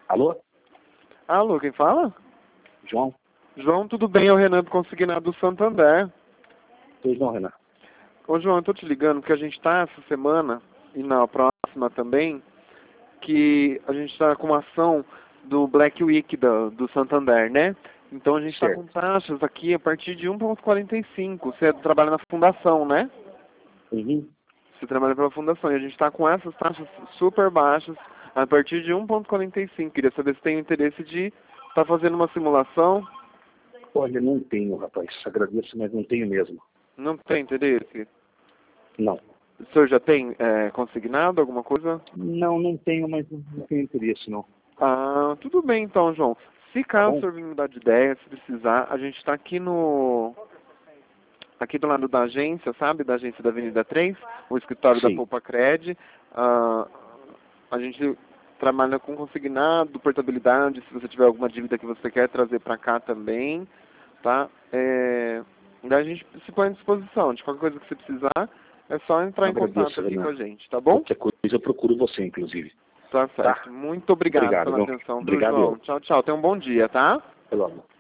Alô? Alô, quem fala? João? João, tudo bem? É o Renan do Consignado do Santander. Pois não, Renan. Ô, João, eu tô te ligando porque a gente tá essa semana, e na próxima também, que a gente tá com uma ação do Black Week do Santander, né? Então a gente está com taxas aqui a partir de 1,45. Você trabalha na fundação, né? Uhum. Você trabalha pela fundação. E a gente está com essas taxas super baixas a partir de 1,45. Queria saber se tem interesse de estar fazendo uma simulação. Olha, não tenho, rapaz. Agradeço, mas não tenho mesmo. Não tem interesse? Não. O senhor já tem consignado alguma coisa? Não tenho, mas não tenho interesse, não. Ah, tudo bem então, João. Se caso Bom? o senhor vir mudar de ideia, se precisar, a gente está aqui do lado da agência, sabe? Da agência da Avenida 3, o escritório da Sim. Poupa Cred. A gente trabalha com consignado, portabilidade, se você tiver alguma dívida que você quer trazer para cá também, tá? Daí a gente se põe à disposição. De qualquer coisa que você precisar, é só entrar em contato aqui Renan. com a gente, tá bom? Qualquer coisa eu procuro você, inclusive. Tá certo. Tá? Muito obrigado pela Viu? atenção, viu, Obrigado João? eu. Tchau, tchau. Tenha um bom dia, tá? Pelo amor.